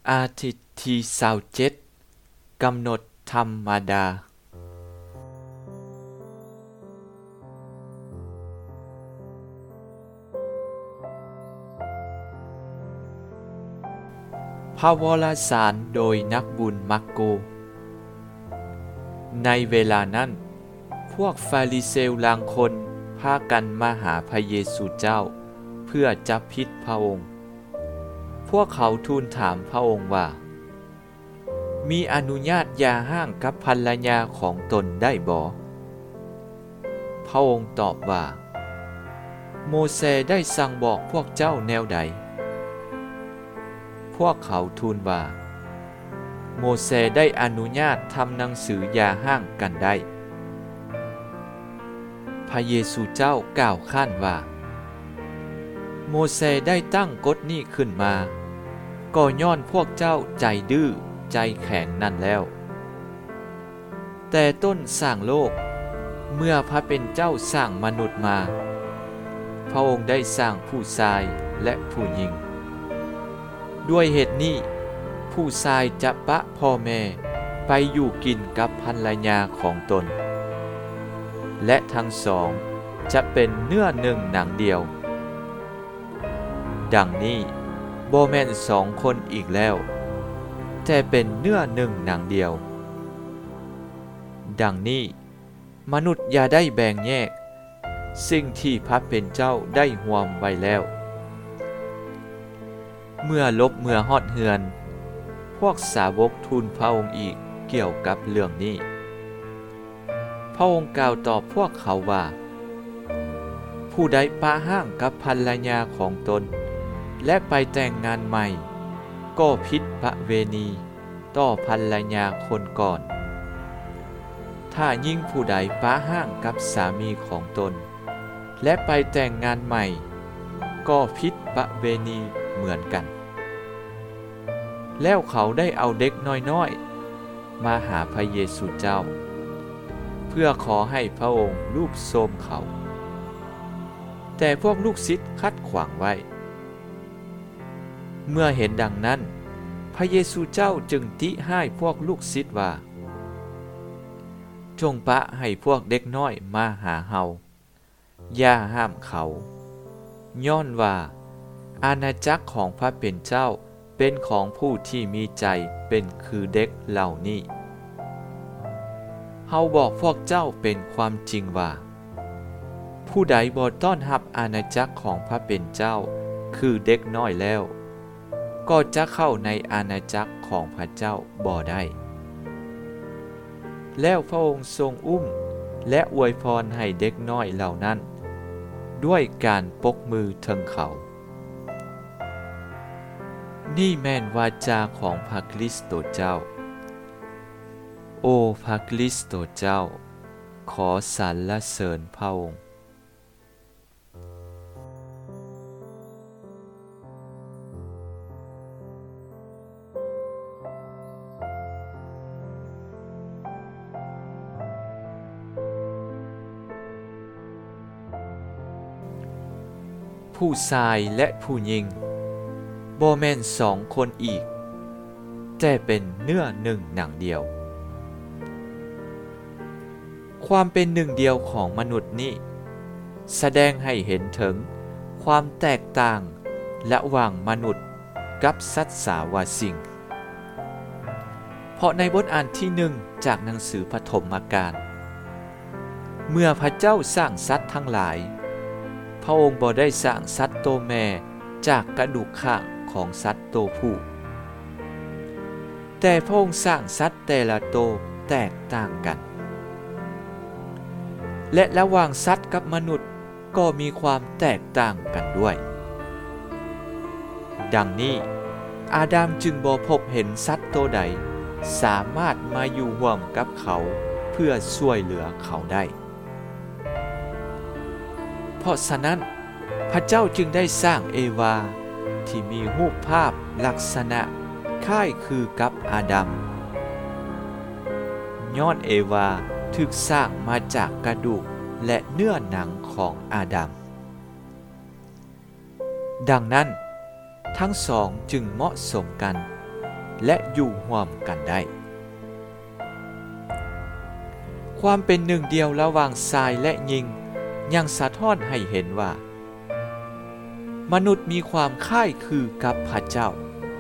อาทิตย์ที่27กำหนดธรรมดาพระวรสารโดยนักบุญมักโกในเวลานั้นพวกฟาริเซลลางคนพากันมาหาพระเยซูเจ้าเพื่อจับผิดพระองค์พวกเขาทูลถามพระองค์ว่ามีอนุญาตหย่าร้างกับภรรยาของตนได้บ่พระองค์ตอบว่าโมเสสได้สั่งบอกพวกเจ้าแนวใดพวกเขาทูลว่าโมเสสได้อนุญาตทำหนังสือหย่าร้างกันได้พระเยซูเจ้ากล่าวค้านว่าโมเสสได้ตั้งกฎนี้ขึ้นมาก็ย้อนพวกเจ้าใจดื้อใจแข็งนั่นแล้วแต่ต้นสร้างโลกเมื่อพระเป็นเจ้าสร้างมนุษย์มาพระองค์ได้สร้างผู้ชายและผู้หญิงด้วยเหตุนี้ผู้ชายจะปะพ่อแม่ไปอยู่กินกับภรรยาของตนและทั้งสองจะเป็นเนื้อหนึ่งหนังเดียวดังนี้บ่แม่นสองคนอีกแล้วแต่เป็นเนื้อหนึ่งหนังเดียวดังนี้มนุษย์อย่าได้แบ่งแยกสิ่งที่พระเป็นเจ้าได้ห่วมไว้แล้วเมื่อฮอดเฮือนพวกสาวกทูลพระองค์อีกเกี่ยวกับเรื่องนี้พระองค์กล่าวตอบพวกเขาว่าผู้ใดปะห้างกับภรรยาของตนและไปแต่งงานใหม่ก็ผิดประเวณีต่อภรรยาคนก่อนถ้ายิ่งผู้ใดปะห้างกับสามีของตนและไปแต่งงานใหม่ก็ผิดประเวณีเหมือนกันแล้วเขาได้เอาเด็กน้อยๆมาหาพระเยซูเจ้าเพื่อขอให้พระองค์รูปโทรมเขาแต่พวกลูกศิษย์คัดขวางไว้เมื่อเห็นดังนั้นพระเยซูเจ้าจึงติให้พวกลูกศิษย์ว่าจงปะให้พวกเด็กน้อยมาหาเฮาอย่าห้ามเขาย้อนว่าอาณาจักรของพระเป็นเจ้าเป็นของผู้ที่มีใจเป็นคือเด็กเหล่านี้เฮาบอกพวกเจ้าเป็นความจริงว่าผู้ใดบ่ต้อนรับอาณาจักรของพระเป็นเจ้าคือเด็กน้อยแล้วก็จะเข้าในอาณาจักรของพระเจ้าบ่ได้แล้วพระองค์ทรงอุ้มและอวยพรให้เด็กน้อยเหล่านั้นด้วยการปกมือเทิงเขานี่แม่นวาจาของพระคริสต์เจ้าโอ้พระคริสต์เจ้าขอสรรเสริญพระองค์ผู้ชายและผู้หญิงบ่แม่นสองคนอีกแต่เป็นเนื้อหนึ่งหนังเดียวความเป็นหนึ่งเดียวของมนุษย์นี้แสดงให้เห็นถึงความแตกต่างระหว่างมนุษย์กับสัตว์สาวาสิ่งเพราะในบทอ่านที่หนึ่งจากหนังสือปฐมกาลเมื่อพระเจ้าสร้างสัตว์ทั้งหลายพระองค์บ่ได้สร้างสัตว์โตแม่จากกระดูกข้างของสัตว์โตผู้แต่พระองค์สร้างสัตว์แต่ละโตแตกต่างกันและระหว่างสัตว์กับมนุษย์ก็มีความแตกต่างกันด้วยดังนี้อาดัมจึงบ่พบเห็นสัตว์โตใดสามารถมาอยู่ร่วมกับเขาเพื่อช่วยเหลือเขาได้เพราะฉะนั้นพระเจ้าจึงได้สร้างเอวาที่มีรูปภาพลักษณะคล้ายคือกับอาดัมย้อนเอวาถูกสร้างมาจากกระดูกและเนื้อหนังของอาดัมดังนั้นทั้งสองจึงเหมาะสมกันและอยู่ร่วมกันได้ความเป็นหนึ่งเดียวระหว่างชายและหญิงยังสะท้อนให้เห็นว่ามนุษย์มีความคล้ายคือกับพระเจ้า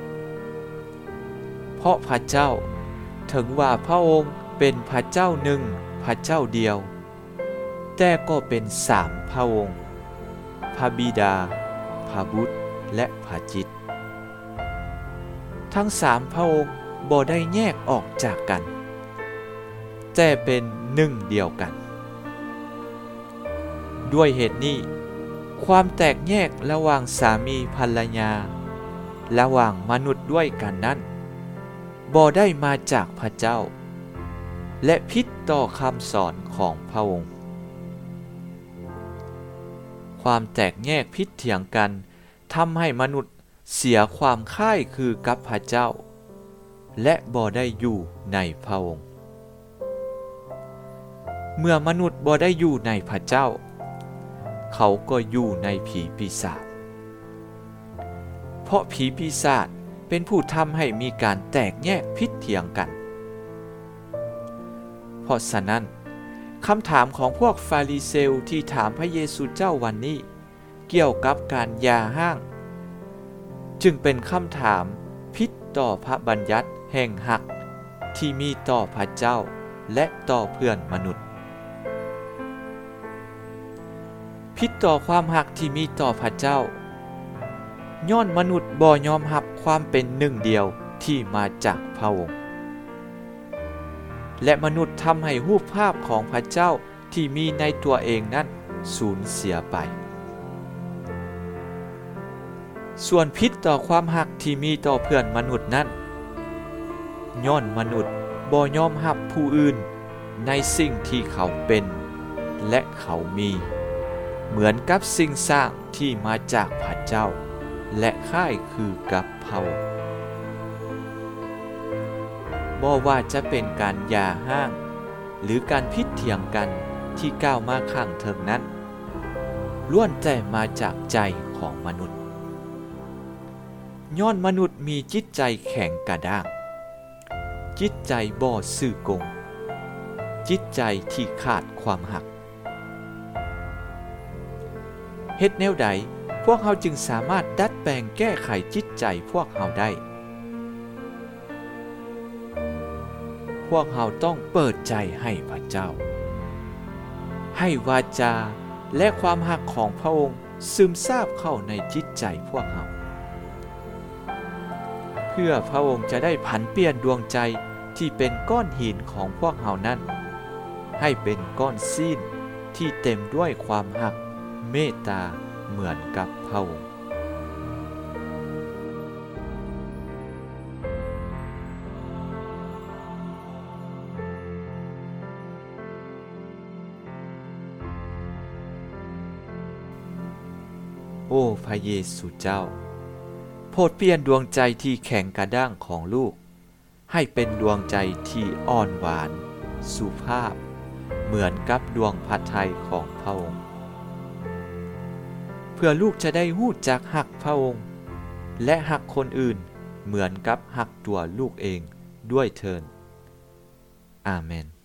เพราะพระเจ้าถึงว่าพระองค์เป็นพระเจ้าหนึ่งพระเจ้าเดียวแต่ก็เป็นสามพระองค์พระบิดาพระบุตรและพระจิตทั้งสามพระองค์บ่ได้แยกออกจากกันแต่เป็นหนึ่งเดียวกันด้วยเหตุนี้ความแตกแยกระหว่างสามีภรรยาระหว่างมนุษย์ด้วยกันนั้นบ่ได้มาจากพระเจ้าและผิดต่อคำสอนของพระองค์ความแตกแยกผิดเถียงกันทำให้มนุษย์เสียความคล้ายคือกับพระเจ้าและบ่ได้อยู่ในพระองค์เมื่อมนุษย์บ่ได้อยู่ในพระเจ้าเขาก็อยู่ในผีปีศาจเพราะผีปีศาจเป็นผู้ทำให้มีการแตกแยกผิดเถียงกันเพราะฉะนั้นคำถามของพวกฟาริเซลที่ถามพระเยซูเจ้าวันนี้เกี่ยวกับการหย่าร้างจึงเป็นคำถามผิดต่อพระบัญญัติแห่งหักที่มีต่อพระเจ้าและต่อเพื่อนมนุษย์ผิดต่อความหักที่มีต่อพระเจ้าย้อนมนุษย์บ่ยอมรับความเป็นหนึ่งเดียวที่มาจากพระองค์และมนุษย์ทำให้รูปภาพของพระเจ้าที่มีในตัวเองนั้นสูญเสียไปส่วนผิดต่อความหักที่มีต่อเพื่อนมนุษย์นั้นย้อนมนุษย์บ่ยอมรับผู้อื่นในสิ่งที่เขาเป็นและเขามีเหมือนกับสิ่งสร้างที่มาจากพระเจ้าและคล้ายคือกับพระองค์บ่ว่าจะเป็นการหย่าร้างหรือการผิดเถียงกันที่ก้าวมาข้างเทิงนั้นล้วนแต่มาจากใจของมนุษย์ย้อนมนุษย์มีจิตใจแข็งกระด้างจิตใจบ่ซื่อกงจิตใจที่ขาดความหักเฮ็ดแนวใดพวกเขาจึงสามารถดัดแปลงแก้ไขจิตใจพวกเขาได้พวกเขาต้องเปิดใจให้พระเจ้าให้วาจาและความหักของพระองค์ซึมซาบเข้าในจิตใจพวกเขาเพื่อพระองค์จะได้ผันเปลี่ยนดวงใจที่เป็นก้อนหินของพวกเขานั้นให้เป็นก้อนซีนที่เต็มด้วยความหักเมตตาเหมือนกับพระองค์โอ้พระเยซูเจ้าโปรดเปลี่ยนดวงใจที่แข็งกระด้างของลูกให้เป็นดวงใจที่อ่อนหวานสุภาพเหมือนกับดวงพระทัยของพระองค์เพื่อลูกจะได้ฮู้จักหักพระองค์และหักคนอื่นเหมือนกับหักตัวลูกเองด้วยเถิดอาเมน